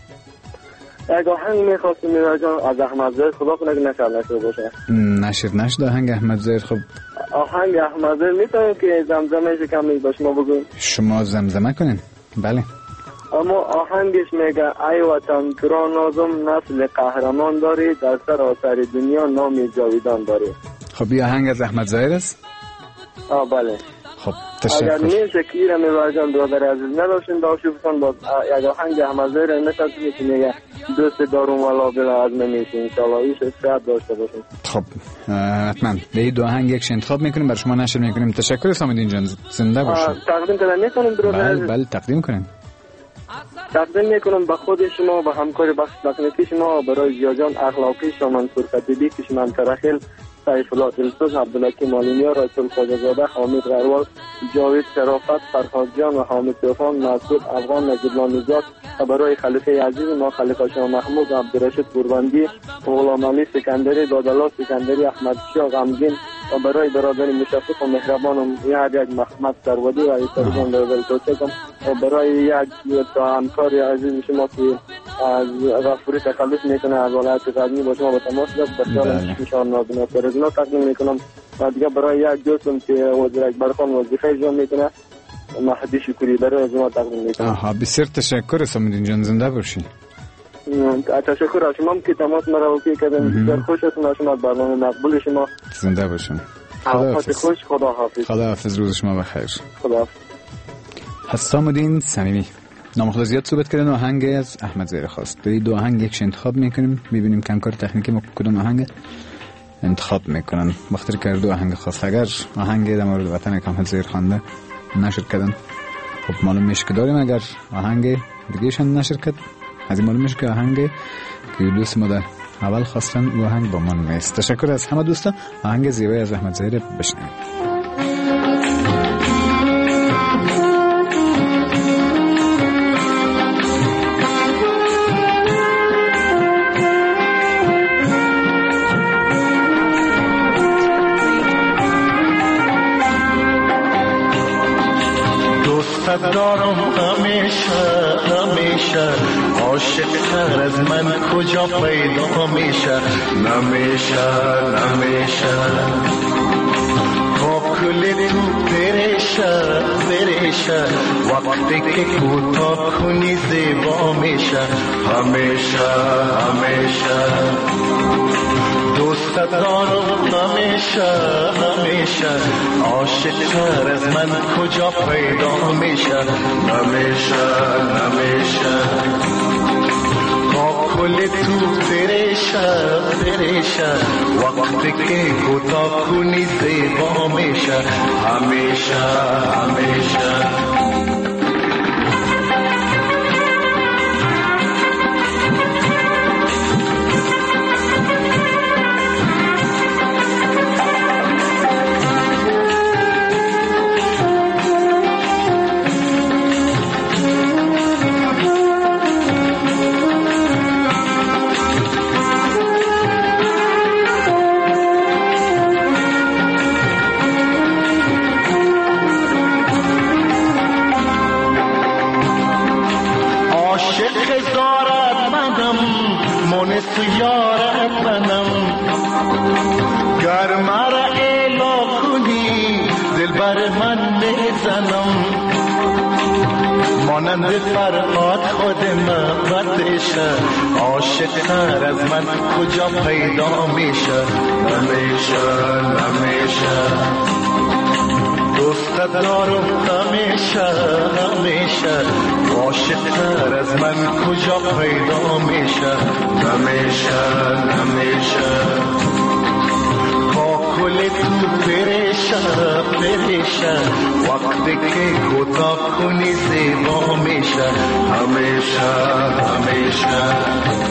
یک آهنگ میخواستیم میرا جان از احمد زاهد خدا کنه که نشر نشر باشه. نشر نشد آهنگ احمد زاهد. خب آهنگ احمد زاهد میتونیم که زمزمه کمی با شما بگویم؟ شما زمزمه کنین. بله. اما آهنگش میگه ای وطن تو را نازم نسل قهرمان داری در سراسر دنیا نام جاویدان داری. خب این آهنگ از احمد زاهد است؟ آه بله. خب تشکر. اگر میشه که ایره میبرجان برادر عزیز نداشتین داشتی بسان باز یک آهنگ احمد زاهد نشد که میگه دوست دارم والا بلا از نمیشه انشاءالله ایش استعداد داشته باشین. خب حتما به این دو آهنگ یک انتخاب میکنیم بر شما نشر میکنیم. تشکر اسام‌الدین جان. زنده باشید. تقدیم کنم میکنم برادر عزیز. بله بله تقدیم کنیم. تقدیم میکنم به خود شما و همکار بخش تکنیکی شما برای زیاجان اخلاقی شما منصور خطیبی کشمن ترخیل سیف الله دلسوز عبدالحکیم مالینیا رایت الخواجه‌زاده حامد غروال جاوید شرافت فرهاد جان و حامد طوفان مسعود افغان نجیب‌الله نژاد و برای خلیفه عزیز ما خلیفه شاه محمود عبدالرشید قربندی غلام علی سکندری دادالله سکندری احمد شاه غمگین برای برادر مشفق و مهربانم یک یک محمد سرودی و ایترجان در توچکم و برای یک تا همکار عزیز شما که از غفوری تخلص میکنه از ولایت غزنی با شما به تماس داشت بسیار نشان نازنه پرزنا تقدیم میکنم و دیگه برای یک دوستم که وزیر اکبر خان وظیفه اجرا میکنه مهدی شکری برای از ما تقدیم میکنم. آها بسیار تشکر سامدین جان، زنده باشین. تشکر از شما که تماس مرا اوکی کردن، بسیار خوشتون از شما، برنامه مقبول شما. زنده باشین. خدا حافظ. خوش خدا حافظ. خدا حافظ، روز شما بخیر. خدا حافظ. حسامدین صمیمی نام خدا زیاد صحبت کردن. آهنگ از احمد زهیر خواست. دوی دو آهنگ یکش انتخاب میکنیم، میبینیم کمکار تکنیکی ما کدوم آهنگ انتخاب میکنن. بخاطر که دو آهنگ خواست، اگر آهنگ در مورد وطن احمد زهیر خوانده نشر کردن خب معلوم میشه که داریم، اگر آهنگ دیگهشان نشر کرد از این معلوم میشه که آهنگ که دوست ما در اول خواستن و آهنگ با من نیست. تشکر از همه دوستان. آهنگ زیبایی از احمد زهیر بشنوید. دارم همیشه همیشه عاشق تر از من کجا پیدا میشه نمیشه نمیشه با کل تو برشه برشه وقتی که کوتاه کنی زیبا میشه همیشه همیشه دوست دارم همیشه همیشه عاشق تر از من کجا پیدا میشه نمیشه نمیشه با کل تو برشه برشه وقتی که کوتاه کنی زیبا میشه همیشه همیشه یارت منم گر مرا اعلا کنی دل بر من میزنم مانند فرهاد خود محبتشه عاشق تر از من کجا پیدا میشه نمیشه نمیشه دوست دارم همیشه همیشه عاشق تر از من کجا پیدا میشه نمیشه نمیشه با کل تو برشه برشه وقتی که کوتاه کنی زیبا میشه همیشه همیشه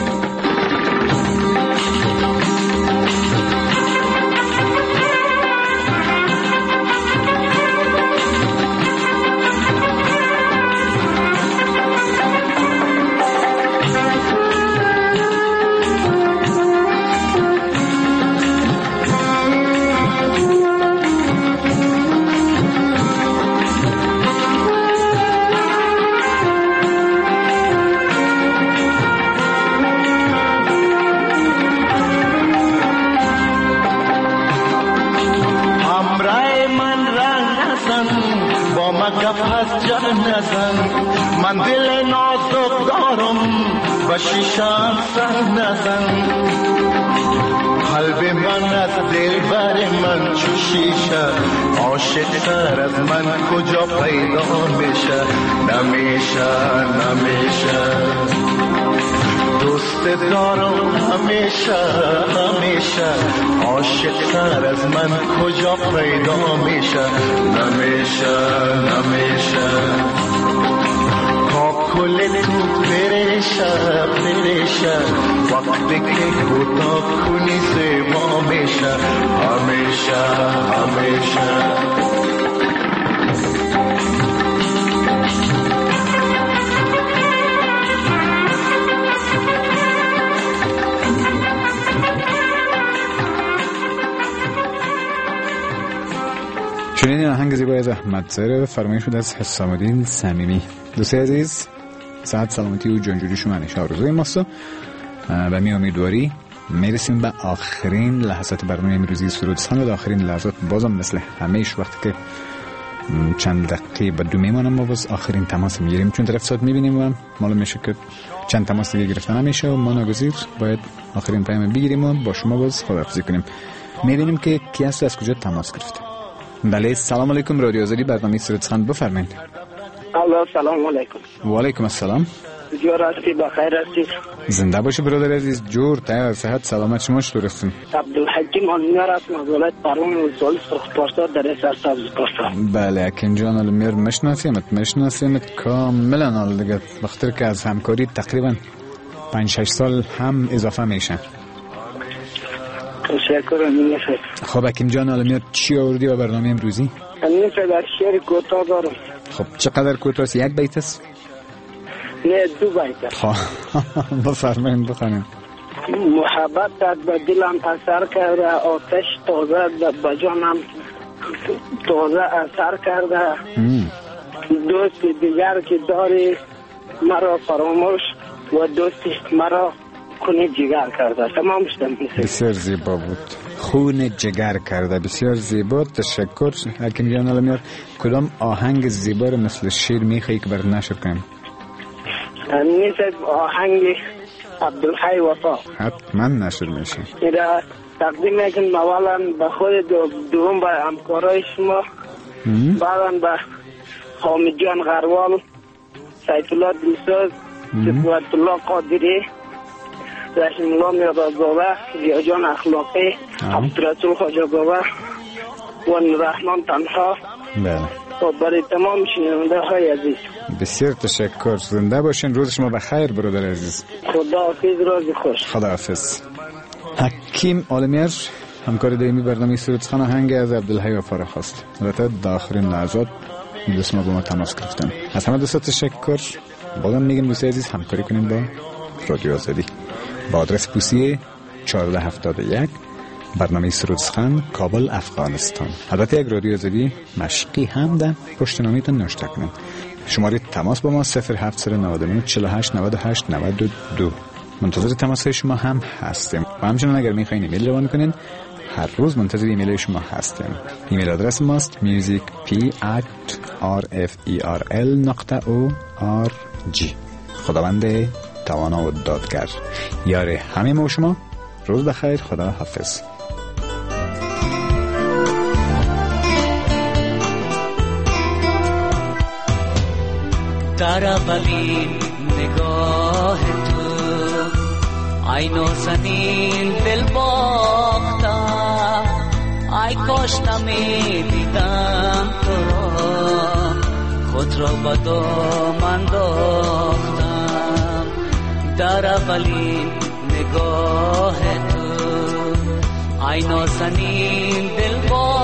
من دل نازک دارم و شیشم سر نزن قلب من از دل بر من چو شیشه عاشق تر از من کجا پیدا میشه نمیشه نمیشه دوست دارم همیشه همیشه عاشق تر از من کجا پیدا میشه نمیشه نمیشه کل تو برشه برشه وقتی که کوتاه کنی زیبا میشه همیشه همیشه از احمدزاده و فرمایش شده از حسام الدین صمیمی. دوستای عزیز، صحت سلامتی و جانجوری شما همیشه آرزوی ماست و می امیدواری میرسیم به آخرین لحظات برنامه امروزی سرود سخن و آخرین لحظات بازم مثل همیشه وقتی که چند دقیقه بعد دو میمانم ما باز آخرین تماس میگیریم، چون طرف ساعت میبینیم و معلوم میشه که چند تماس دیگه گرفته نمیشه و ما ناگزیر باید آخرین پیام بگیریم و با شما باز خداحافظی کنیم. میبینیم که کی هست از کجا تماس گرفته. بله، سلام علیکم، رادیو آزادی، برنامه سرود سخن، بفرمایید. الله، سلام علیکم. و علیکم السلام. جور هستی؟ بخیر هستی؟ زنده باشی برادر عزیز. جور، تای صحت سلامت شما چطور هستین؟ عبدالحکیم آنمیار است، از ولایت پروان ولسوالی سرخپارسا در سرسبز پارسا. بله، حکیم جان آنمیار مشناسیمت مشناسیمت کاملا. حال دیگه بخاطر که از همکاری تقریبا پنج شش سال هم اضافه میشه. تشکر. خب حکیم جان آنمیار چی آوردی و برنامه امروزی؟ امروز در شعر کوتاه دارم. خب چقدر کوتاه است؟ یک بیت است؟ نه، دو بیت. خب بفرمایید بخونید. محبت به دلم اثر کرده، آتش تازه به جانم تازه اثر کرده. دوست دیگر که داری مرا فراموش و دوست مرا خون جگر کرده. تمام شدم. بسیار زیبا بود. خون جگر کرده، بسیار زیبا. تشکر حکیم جان آلمیار. کدام آهنگ زیبا رو مثل شیر میخوایی که بر نشر کنیم؟ مثل آهنگ عبدالحی وفا حتما نشر میشه. ایره تقدیم میکنم اولا به خود، دوم به همکارای شما، بعدا به حامد جان غروال، سیف الله دلسوز، صفوت الله قادری، رشید الله میرزاده، ضیا جان اخلاقی، عبدالرسول خواجه‌آقا و رحمان تنها. بله. و برای تمام شنونده های عزیز بسیار تشکر. زنده باشین. روز شما بخیر برادر عزیز. خداحافظ، روز خوش. خداحافظ. حکیم آلمیار همکار دائمی برنامه سرود سخن آهنگ از عبدالحی وفا را خواست. البته در آخرین لحظات دوست ما با ما تماس گرفتن. از همه دوستا تشکر. بازم میگم دوستای عزیز همکاری کنیم با رادیو آزادی با آدرس پوسیه چهارده هفتاد و یک، برنامه سرود سخن، کابل، افغانستان. البته یک رادیو آزادی مشقی هم در پشت نامیتون نوشته کنیم. شماره تماس با ما صفر هفت نود و نه چهل و هشت نود و هشت نود و دو. منتظر تماس های شما هم هستیم. و همچنان اگر میخواین ایمیل روان کنین، هر روز منتظر ایمیل شما هستیم. ایمیل آدرس ماست musicp at rferl نقطه org. خداوند توانا و دادگر یار همه ما و شما. روز بخیر. خدا حافظ. در اولین نگاه تو عین و سنین دل باختم، ای کاش نمی دیدم تو را، خود را به دامن انداختم. در اولین نگاه تو عین و سنین دل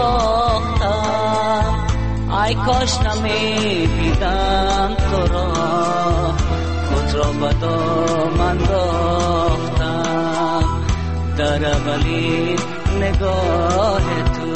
باختم، ای کاش نمی دیدم تو را، خود را به دامن انداختم. در اولین نگاه تو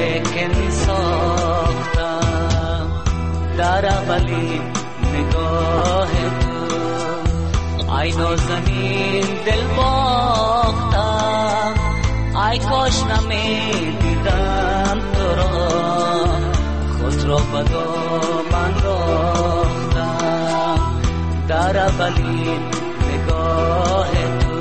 لیکن ساختم در اولین نگاه ای نازنین دل باختم، ای کاش نمیدیدم تو را، خود را به دامن راختم در اولین نگاه تو.